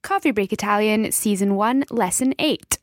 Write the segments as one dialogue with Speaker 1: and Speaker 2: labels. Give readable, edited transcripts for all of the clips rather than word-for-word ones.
Speaker 1: Coffee Break Italian, Season 1, Lesson 8.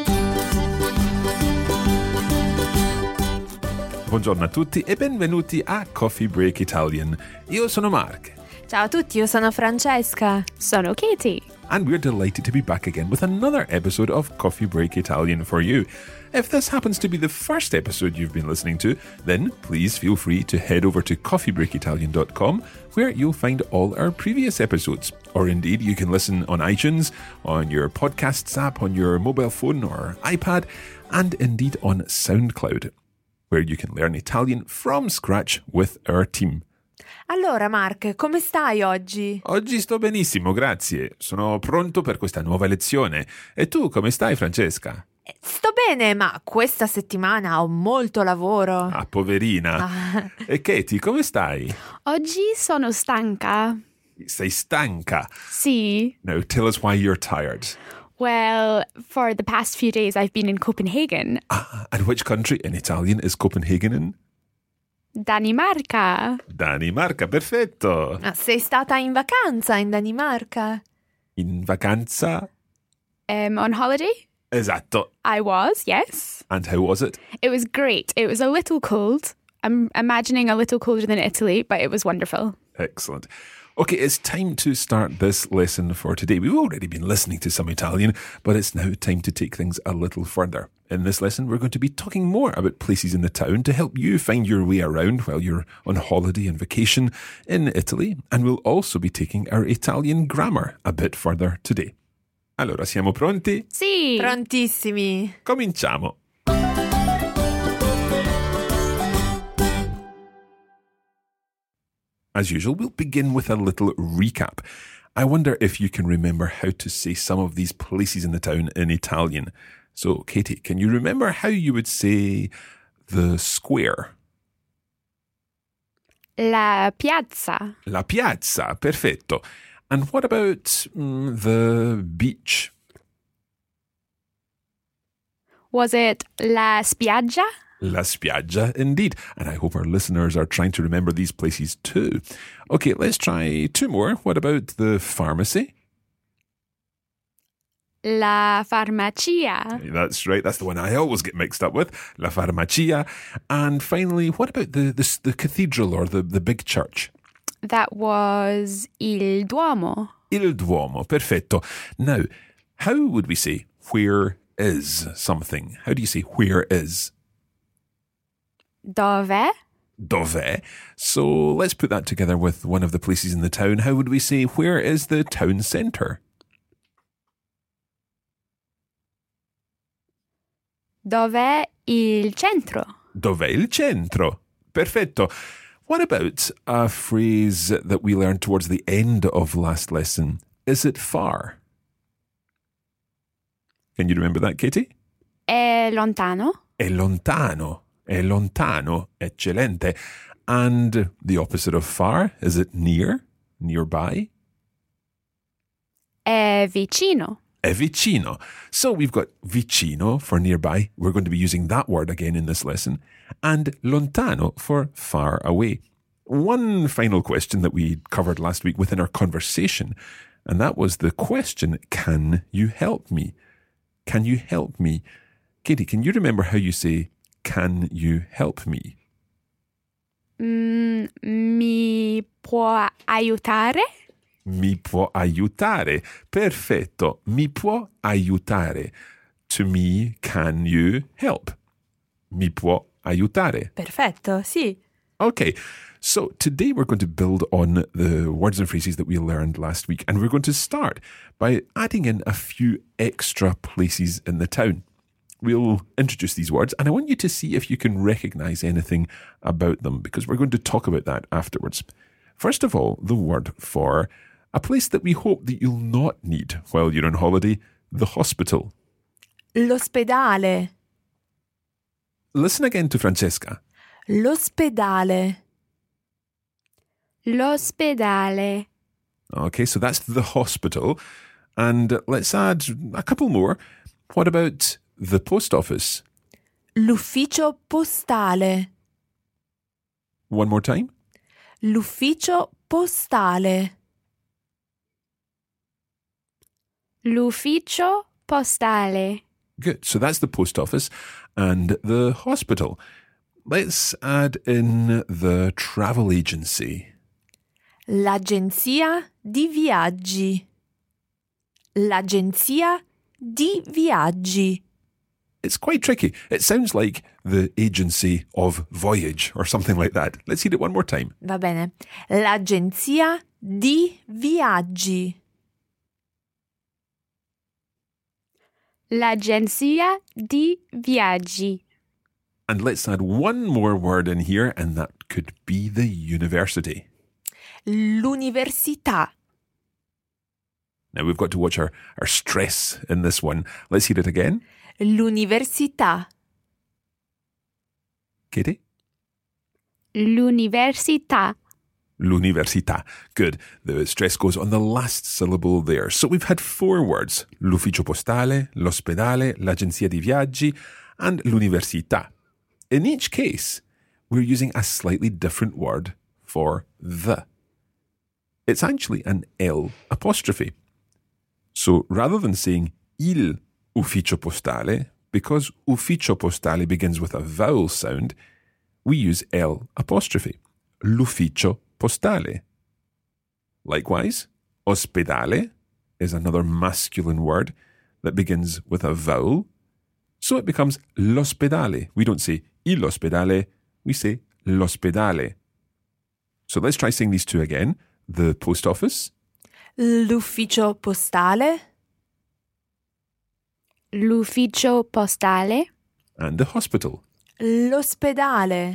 Speaker 2: Buongiorno a tutti e benvenuti a Coffee Break Italian. Io sono Mark.
Speaker 3: Ciao a tutti, io sono Francesca.
Speaker 1: Sono Katie.
Speaker 2: And we're delighted to be back again with another episode of Coffee Break Italian for you. If this happens to be the first episode you've been listening to, then please feel free to head over to coffeebreakitalian.com, where you'll find all our previous episodes. Or indeed, you can listen on iTunes, on your podcasts app, on your mobile phone or iPad, and indeed on SoundCloud, where you can learn Italian from scratch with our team.
Speaker 3: Allora, Mark, come stai oggi?
Speaker 2: Oggi sto benissimo, grazie. Sono pronto per questa nuova lezione. E tu come stai, Francesca?
Speaker 3: Sto bene, ma questa settimana ho molto lavoro.
Speaker 2: Ah, poverina. E Katie, come stai?
Speaker 1: Oggi sono stanca.
Speaker 2: Sei stanca?
Speaker 1: Sì.
Speaker 2: Now, tell us why you're tired.
Speaker 1: Well, for the past few days I've been in Copenhagen.
Speaker 2: Ah, and which country in Italian is Copenhagen in?
Speaker 1: Danimarca.
Speaker 2: Danimarca, perfetto.
Speaker 3: Ma sei stata in vacanza in Danimarca?
Speaker 2: In vacanza?
Speaker 1: On holiday?
Speaker 2: Esatto.
Speaker 1: I was, yes.
Speaker 2: And how was it?
Speaker 1: It was great. It was a little cold. I'm imagining a little colder than Italy, but it was wonderful.
Speaker 2: Excellent. Okay, it's time to start this lesson for today. We've already been listening to some Italian, but it's now time to take things a little further. In this lesson, we're going to be talking more about places in the town to help you find your way around while you're on holiday and vacation in Italy. And we'll also be taking our Italian grammar a bit further today. Allora, siamo pronti?
Speaker 1: Sì.
Speaker 3: Prontissimi.
Speaker 2: Cominciamo. As usual, we'll begin with a little recap. I wonder if you can remember how to say some of these places in the town in Italian. So, Katie, can you remember how you would say the square?
Speaker 1: La piazza.
Speaker 2: La piazza, perfetto. And what about the beach?
Speaker 1: Was it la spiaggia?
Speaker 2: La spiaggia, indeed. And I hope our listeners are trying to remember these places too. Okay, let's try two more. What about the pharmacy?
Speaker 1: La farmacia.
Speaker 2: That's right. That's the one I always get mixed up with. La farmacia. And finally, what about the cathedral or the big church?
Speaker 1: That was il Duomo.
Speaker 2: Il Duomo. Perfetto. Now, how would we say where is something? How do you say where is?
Speaker 1: Dove?
Speaker 2: Dove. So let's put that together with one of the places in the town. How would we say where is the town centre?
Speaker 1: Dov'è il centro?
Speaker 2: Dov'è il centro? Perfetto. What about a phrase that we learned towards the end of last lesson? Is it far? Can you remember that, Katie?
Speaker 1: È lontano?
Speaker 2: È lontano. È lontano. Eccellente. And the opposite of far, is it near? Nearby?
Speaker 1: È vicino.
Speaker 2: È vicino. So we've got vicino for nearby. We're going to be using that word again in this lesson. And lontano for far away. One final question that we covered last week within our conversation, and that was the question, can you help me? Can you help me? Katie, can you remember how you say, can you help me?
Speaker 1: Mi può aiutare?
Speaker 2: Mi può aiutare. Perfetto. Mi può aiutare. To me, can you help? Mi può aiutare.
Speaker 3: Perfetto, sì.
Speaker 2: Okay, so today we're going to build on the words and phrases that we learned last week, and we're going to start by adding in a few extra places in the town. We'll introduce these words, and I want you to see if you can recognize anything about them, because we're going to talk about that afterwards. First of all, the word for a place that we hope that you'll not need while you're on holiday, the hospital.
Speaker 3: L'ospedale.
Speaker 2: Listen again to Francesca.
Speaker 3: L'ospedale.
Speaker 1: L'ospedale.
Speaker 2: Okay, so that's the hospital. And let's add a couple more. What about the post office?
Speaker 3: L'ufficio postale.
Speaker 2: One more time.
Speaker 3: L'ufficio postale.
Speaker 1: L'ufficio postale.
Speaker 2: Good. So that's the post office and the hospital. Let's add in the travel agency.
Speaker 3: L'agenzia di viaggi. L'agenzia di viaggi.
Speaker 2: It's quite tricky. It sounds like the agency of voyage or something like that. Let's hear it one more time.
Speaker 3: Va bene. L'agenzia di viaggi.
Speaker 1: L'agenzia di viaggi.
Speaker 2: And let's add one more word in here, and that could be the university.
Speaker 3: L'università.
Speaker 2: Now we've got to watch our stress in this one. Let's hear it again.
Speaker 3: L'università.
Speaker 2: Katie?
Speaker 1: L'università.
Speaker 2: L'università. Good. The stress goes on the last syllable there. So we've had 4 words. L'ufficio postale, l'ospedale, l'agenzia di viaggi, and l'università. In each case, we're using a slightly different word for the. It's actually an L apostrophe. So rather than saying il ufficio postale, because ufficio postale begins with a vowel sound, we use L apostrophe. L'ufficio postale. Likewise, ospedale is another masculine word that begins with a vowel, so it becomes l'ospedale. We don't say il ospedale, we say l'ospedale. So let's try saying these two again. The post office.
Speaker 3: L'ufficio postale.
Speaker 1: L'ufficio postale.
Speaker 2: And the hospital.
Speaker 3: L'ospedale.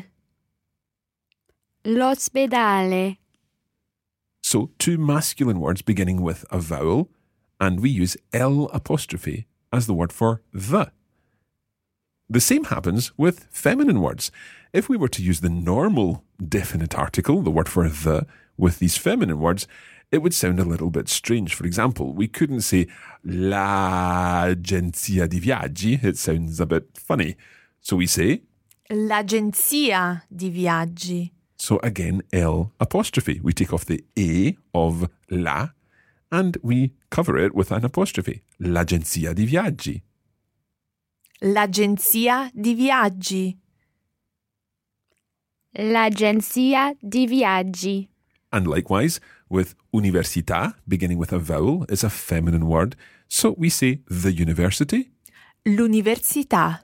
Speaker 1: L'ospedale.
Speaker 2: So 2 masculine words beginning with a vowel, and we use L apostrophe as the word for the. The same happens with feminine words. If we were to use the normal definite article, the word for the, with these feminine words, it would sound a little bit strange. For example, we couldn't say l'agenzia di viaggi. It sounds a bit funny. So we say
Speaker 3: L'agenzia di viaggi.
Speaker 2: So again, L apostrophe. We take off the A of la and we cover it with an apostrophe. L'agenzia di viaggi.
Speaker 3: L'agenzia di viaggi.
Speaker 1: L'agenzia di viaggi.
Speaker 2: And likewise, with università, beginning with a vowel, is a feminine word. So we say the university.
Speaker 3: L'università.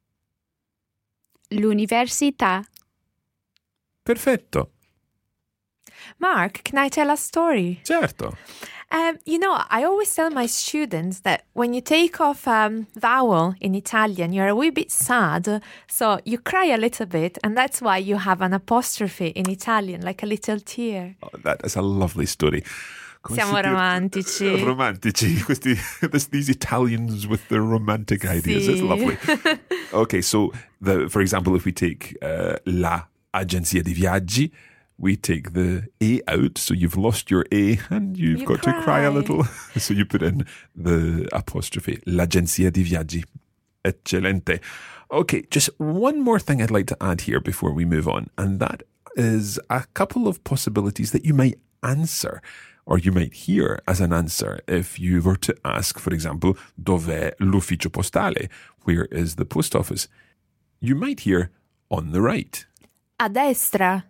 Speaker 1: L'università.
Speaker 2: Perfetto.
Speaker 3: Mark, can I tell a story?
Speaker 2: Certo.
Speaker 3: I always tell my students that when you take off vowel in Italian, you're a wee bit sad, so you cry a little bit, and that's why you have an apostrophe in Italian, like a little tear.
Speaker 2: Oh, that is a lovely story.
Speaker 3: Siamo romantici.
Speaker 2: Romantici. These Italians with their romantic ideas.
Speaker 3: Sì.
Speaker 2: It's lovely. Okay, so for example, if we take la agenzia di viaggi, we take the A out, so you've lost your A and you've got to cry a little. So you put in the apostrophe. L'agenzia di viaggi. Eccellente. Okay, just one more thing I'd like to add here before we move on, and that is a couple of possibilities that you might answer, or you might hear as an answer if you were to ask, for example, dov'è l'ufficio postale? Where is the post office? You might hear on the right.
Speaker 3: A destra.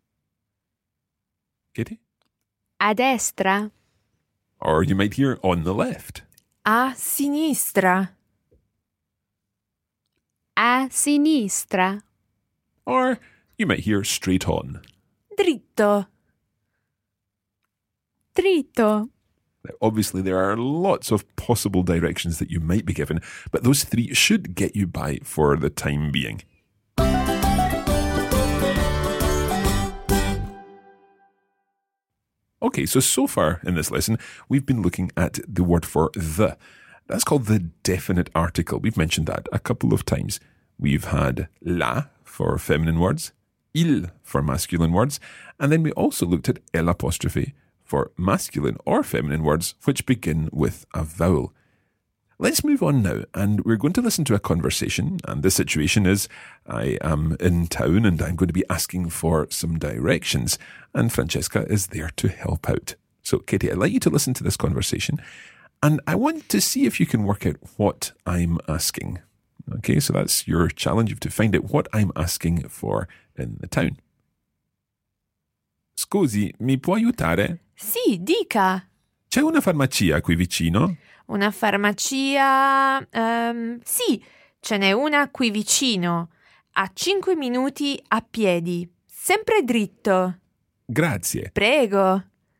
Speaker 2: Katie?
Speaker 1: A destra.
Speaker 2: Or you might hear on the left.
Speaker 3: A sinistra.
Speaker 1: A sinistra.
Speaker 2: Or you might hear straight on.
Speaker 3: Dritto.
Speaker 1: Dritto.
Speaker 2: Now, obviously, there are lots of possible directions that you might be given, but those 3 should get you by for the time being. Okay, so far in this lesson, we've been looking at the word for the. That's called the definite article. We've mentioned that a couple of times. We've had la for feminine words, il for masculine words, and then we also looked at L apostrophe for masculine or feminine words which begin with a vowel. Let's move on now, and we're going to listen to a conversation, and the situation is I am in town and I'm going to be asking for some directions, and Francesca is there to help out. So, Katie, I'd like you to listen to this conversation And I want to see if you can work out what I'm asking. Okay, so that's your challenge. You have to find out what I'm asking for in the town. Scusi, mi può aiutare?
Speaker 3: Sì, dica.
Speaker 2: C'è una farmacia qui vicino?
Speaker 3: Una farmacia... sì, ce n'è una qui vicino. A 5 minuti a piedi. Sempre dritto.
Speaker 2: Grazie.
Speaker 3: Prego.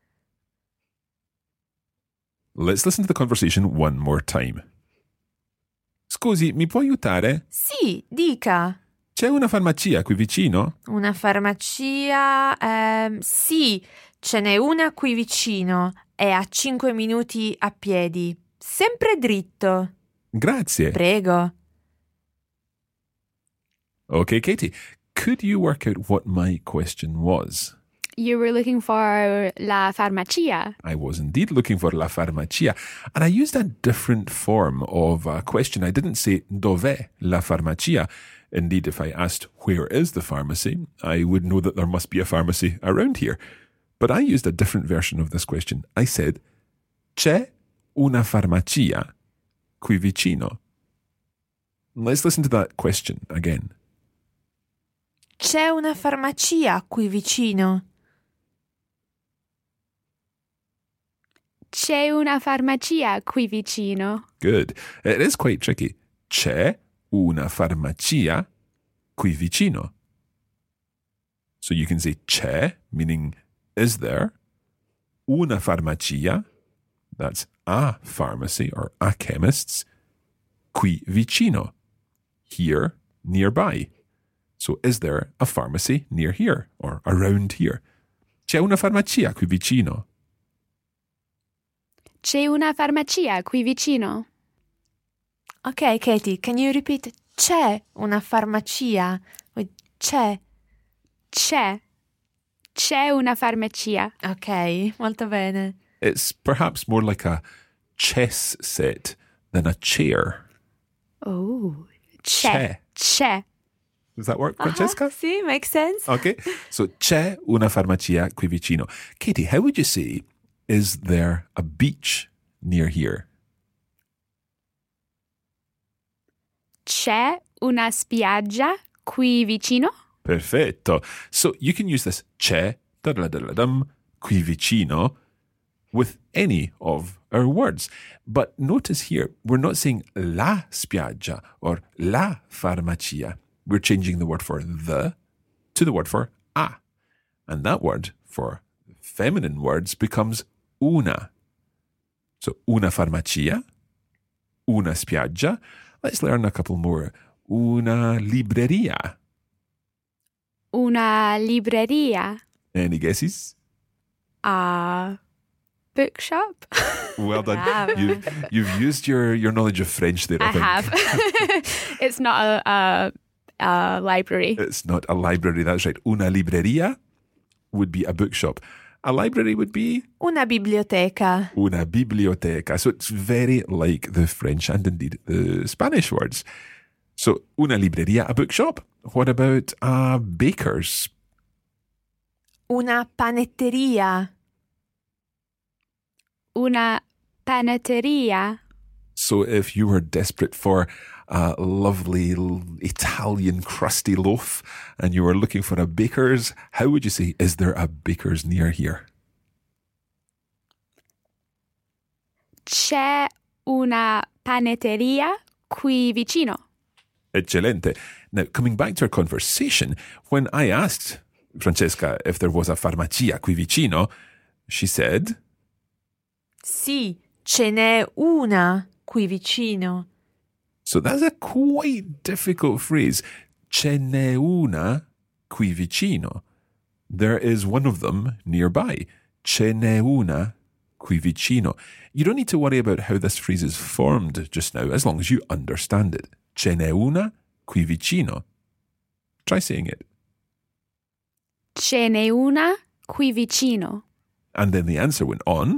Speaker 2: Let's listen to the conversation one more time. Scusi, mi può aiutare?
Speaker 3: Sì, dica.
Speaker 2: C'è una farmacia qui vicino?
Speaker 3: Una farmacia... sì, ce n'è una qui vicino. È a 5 minuti a piedi. Sempre dritto.
Speaker 2: Grazie.
Speaker 3: Prego.
Speaker 2: Okay, Katie, could you work out what my question was?
Speaker 1: You were looking for la farmacia.
Speaker 2: I was indeed looking for la farmacia, and I used a different form of a question. I didn't say dov'è la farmacia. Indeed, if I asked where is the pharmacy, I would know that there must be a pharmacy around here. But I used a different version of this question. I said, c'è una farmacia qui vicino? Let's listen to that question again.
Speaker 3: C'è una farmacia qui vicino.
Speaker 1: C'è una farmacia qui vicino.
Speaker 2: Good. It is quite tricky. C'è una farmacia qui vicino. So you can say c'è, meaning is there. Una farmacia, that's a pharmacy or a chemist's. Qui vicino, here, nearby. So is there a pharmacy near here or around here? C'è una farmacia qui vicino.
Speaker 1: C'è una farmacia qui vicino.
Speaker 3: Okay, Katie, can you repeat? C'è una farmacia. C'è.
Speaker 1: C'è. C'è una farmacia.
Speaker 3: Ok, molto bene.
Speaker 2: It's perhaps more like a chess set than a chair.
Speaker 1: Oh, c'è. C'è.
Speaker 2: Does that work, Francesca?
Speaker 3: Sì, makes sense.
Speaker 2: Okay, so c'è una farmacia qui vicino. Katie, how would you say, is there a beach near here?
Speaker 1: C'è una spiaggia qui vicino?
Speaker 2: Perfetto. So you can use this c'è qui vicino with any of our words. But notice here, we're not saying la spiaggia or la farmacia. We're changing the word for the to the word for a. And that word for feminine words becomes una. So una farmacia, una spiaggia. Let's learn a couple more. Una libreria.
Speaker 1: Una libreria.
Speaker 2: Any guesses?
Speaker 1: A bookshop?
Speaker 2: Well done.
Speaker 3: Wow.
Speaker 2: You've used your knowledge of French there, I think.
Speaker 1: Have. It's not a library.
Speaker 2: It's not a library, that's right. Una libreria would be a bookshop. A library would be?
Speaker 3: Una biblioteca.
Speaker 2: Una biblioteca. So it's very like the French and indeed the Spanish words. So una libreria, a bookshop. What about a baker's?
Speaker 3: Una panetteria.
Speaker 1: Una panetteria.
Speaker 2: So if you were desperate for a lovely Italian crusty loaf and you were looking for a baker's, how would you say, is there a baker's near here?
Speaker 1: C'è una panetteria qui vicino.
Speaker 2: Eccellente. Now, coming back to our conversation, when I asked Francesca if there was a farmacia qui vicino, she said,
Speaker 3: Sì, ce n'è una qui vicino.
Speaker 2: so that's a quite difficult phrase. Ce n'è una qui vicino. There is one of them nearby. Ce n'è una qui vicino. You don't need to worry about how this phrase is formed just now, as long as you understand it. Ce n'è una qui vicino. Try saying it.
Speaker 1: Ce n'è una qui vicino.
Speaker 2: And then the answer went on.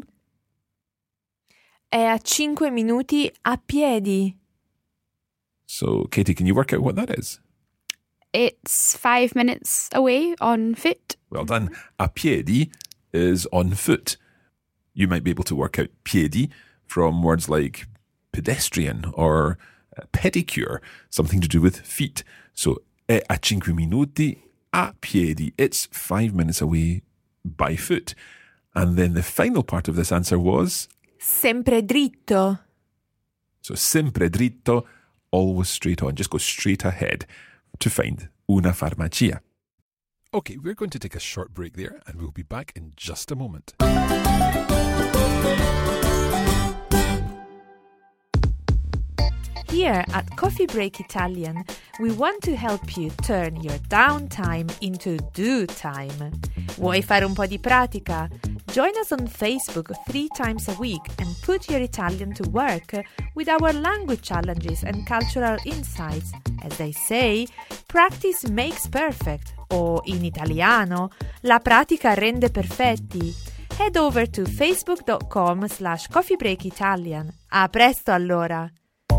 Speaker 3: È a 5 minuti a piedi.
Speaker 2: So, Katie, can you work out what that is?
Speaker 1: It's 5 minutes away on foot.
Speaker 2: Well done. A piedi is on foot. You might be able to work out piedi from words like pedestrian or pedicure, something to do with feet. So, è a 5 minuti a piedi. It's 5 minutes away by foot. And then the final part of this answer was?
Speaker 3: Sempre dritto.
Speaker 2: So, sempre dritto, always straight on. Just go straight ahead to find una farmacia. Okay, we're going to take a short break there and we'll be back in just a moment.
Speaker 3: Here at Coffee Break Italian, we want to help you turn your downtime into do time. Vuoi fare un po' di pratica? Join us on Facebook 3 times a week and put your Italian to work with our language challenges and cultural insights. As they say, practice makes perfect, o in italiano, la pratica rende perfetti. Head over to facebook.com/coffeebreakitalian. A presto allora!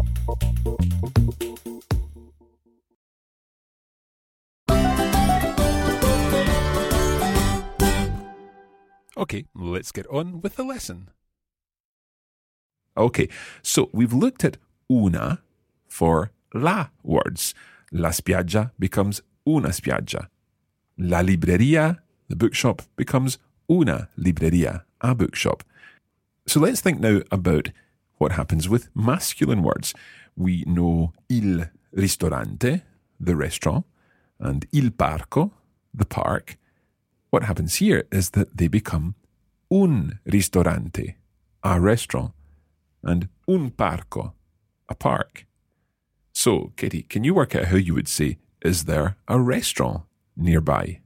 Speaker 2: Okay, let's get on with the lesson. Okay, so we've looked at una for la words. La spiaggia becomes una spiaggia. La libreria, the bookshop, becomes una libreria, a bookshop. So let's think now about what happens with masculine words. We know il ristorante, the restaurant, and il parco, the park. What happens here is that they become un ristorante, a restaurant, and un parco, a park. So, Katie, can you work out how you would say, is there a restaurant nearby?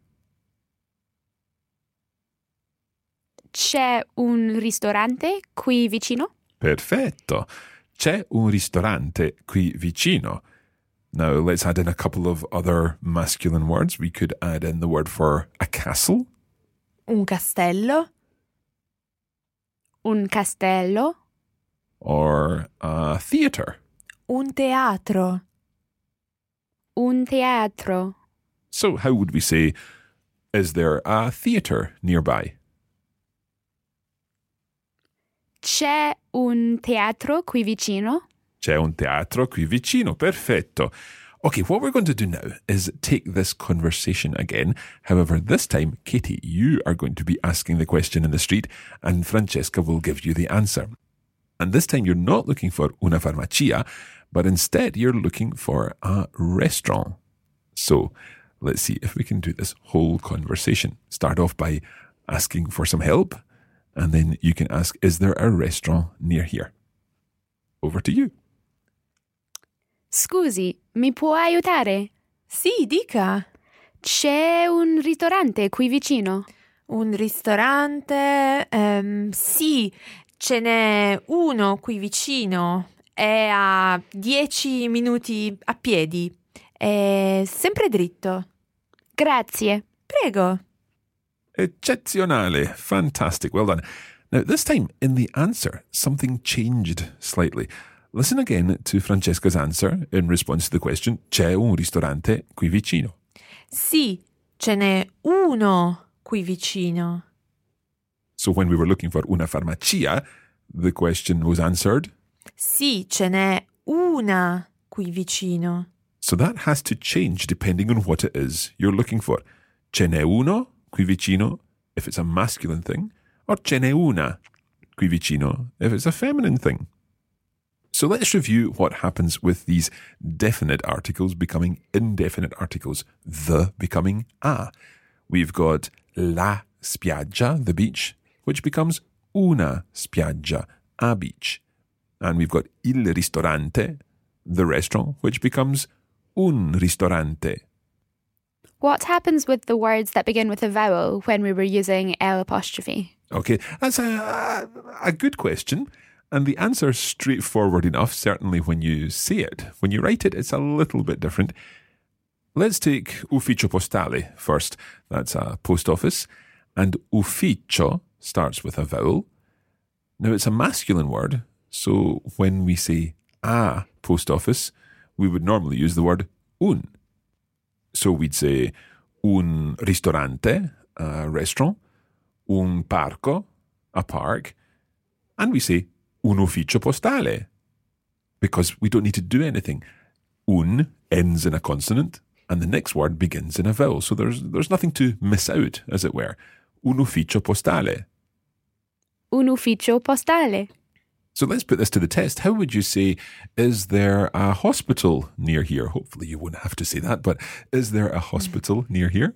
Speaker 1: C'è un ristorante qui vicino?
Speaker 2: Perfetto. C'è un ristorante qui vicino. Now, let's add in a couple of other masculine words. We could add in the word for a castle.
Speaker 3: Un castello.
Speaker 1: Un castello?
Speaker 2: Or a theatre.
Speaker 3: Un teatro.
Speaker 1: Un teatro?
Speaker 2: So how would we say, is there a theatre nearby?
Speaker 1: C'è un teatro qui vicino?
Speaker 2: C'è un teatro qui vicino. Perfetto. Okay, what we're going to do now is take this conversation again. However, this time, Katie, you are going to be asking the question in the street and Francesca will give you the answer. And this time you're not looking for una farmacia, but instead you're looking for a restaurant. So let's see if we can do this whole conversation. Start off by asking for some help, and then you can ask, is there a restaurant near here? Over to you.
Speaker 1: Scusi, mi può aiutare?
Speaker 3: Sì, dica.
Speaker 1: C'è un ristorante qui vicino?
Speaker 3: Un ristorante? Sì, ce n'è uno qui vicino. È a 10 minuti a piedi. È sempre dritto.
Speaker 1: Grazie.
Speaker 3: Prego.
Speaker 2: Eccezionale. Fantastic. Well done. Now, this time in the answer, something changed slightly. Listen again to Francesca's answer in response to the question, c'è un ristorante qui vicino?
Speaker 3: Sì, ce n'è uno qui vicino.
Speaker 2: So when we were looking for una farmacia, the question was answered?
Speaker 3: Sì, ce n'è una qui vicino.
Speaker 2: So that has to change depending on what it is you're looking for. Ce n'è uno qui vicino if it's a masculine thing, or ce n'è una qui vicino if it's a feminine thing. So let's review what happens with these definite articles becoming indefinite articles, the becoming a. We've got la spiaggia, the beach, which becomes una spiaggia, a beach. And we've got il ristorante, the restaurant, which becomes un ristorante.
Speaker 1: What happens with the words that begin with a vowel when we were using L apostrophe?
Speaker 2: Okay, that's a good question. And the answer is straightforward enough, certainly when you say it. When you write it, it's a little bit different. Let's take ufficio postale first. That's a post office. And ufficio starts with a vowel. Now, it's a masculine word, so when we say a post office, we would normally use the word un. So we'd say un ristorante, a restaurant, un parco, a park, and we say un ufficio postale, because we don't need to do anything. Un ends in a consonant, and the next word begins in a vowel. So there's nothing to miss out, as it were. Un ufficio postale.
Speaker 1: Un ufficio postale.
Speaker 2: So let's put this to the test. How would you say, is there a hospital near here? Hopefully you won't have to say that, but is there a hospital near here?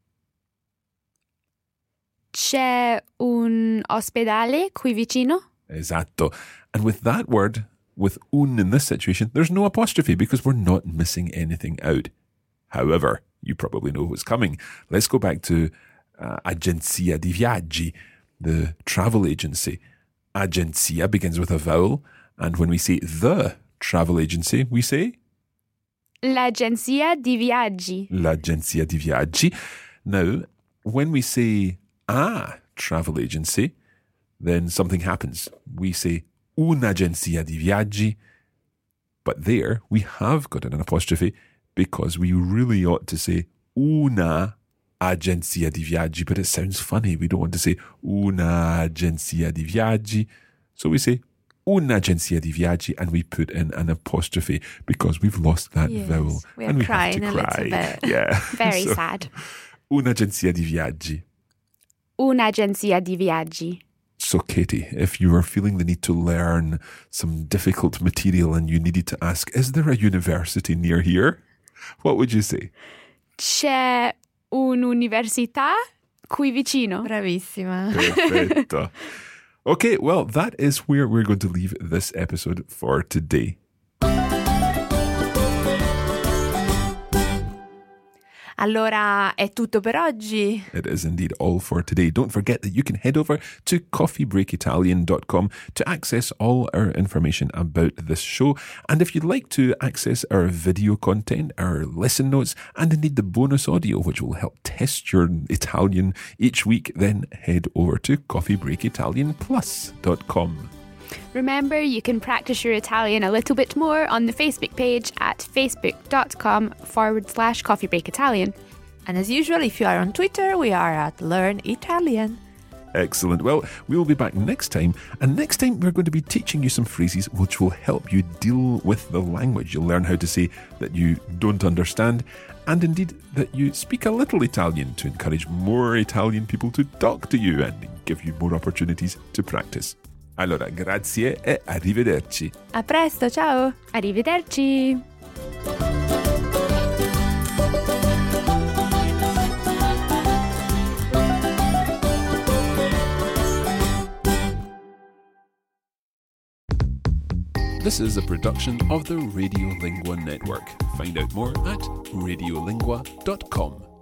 Speaker 1: C'è un ospedale qui vicino?
Speaker 2: Esatto. And with that word, with un in this situation, there's no apostrophe because we're not missing anything out. However, you probably know what's coming. Let's go back to Agenzia di Viaggi, the travel agency. Agenzia begins with a vowel, and when we say the travel agency, we say
Speaker 1: L'agenzia di viaggi.
Speaker 2: L'agenzia di viaggi. Now, when we say a travel agency, then something happens. We say un'agenzia di viaggi, but there we have got an apostrophe because we really ought to say una agenzia di viaggi, but it sounds funny. We don't want to say una agenzia di viaggi. So we say un'agenzia di viaggi and we put in an apostrophe because we've lost that vowel.
Speaker 3: We are
Speaker 2: and we
Speaker 3: crying
Speaker 2: have to
Speaker 3: a
Speaker 2: cry.
Speaker 3: little bit.
Speaker 2: Yeah.
Speaker 1: Very sad.
Speaker 2: Un'agenzia di viaggi.
Speaker 1: Un'agenzia di viaggi.
Speaker 2: So, Katie, if you were feeling the need to learn some difficult material and you needed to ask, is there a university near here? What would you say?
Speaker 1: C'è un'università qui vicino.
Speaker 3: Bravissima.
Speaker 2: Perfetto. Okay, well, that is where we're going to leave this episode for today.
Speaker 3: Allora, è tutto per oggi.
Speaker 2: It is indeed all for today. Don't forget that you can head over to coffeebreakitalian.com to access all our information about this show. And if you'd like to access our video content, our lesson notes, and indeed the bonus audio, which will help test your Italian each week, then head over to coffeebreakitalianplus.com.
Speaker 1: Remember, you can practice your Italian a little bit more on the Facebook page at facebook.com/Coffee Break Italian.
Speaker 3: And as usual, if you are on Twitter, we are at Learn Italian.
Speaker 2: Excellent. Well, we'll be back next time. And next time, we're going to be teaching you some phrases which will help you deal with the language. You'll learn how to say that you don't understand and indeed that you speak a little Italian to encourage more Italian people to talk to you and give you more opportunities to practice. Allora, grazie e arrivederci.
Speaker 3: A presto, ciao!
Speaker 1: Arrivederci!
Speaker 2: This is a production of the Radiolingua Network. Find out more at radiolingua.com.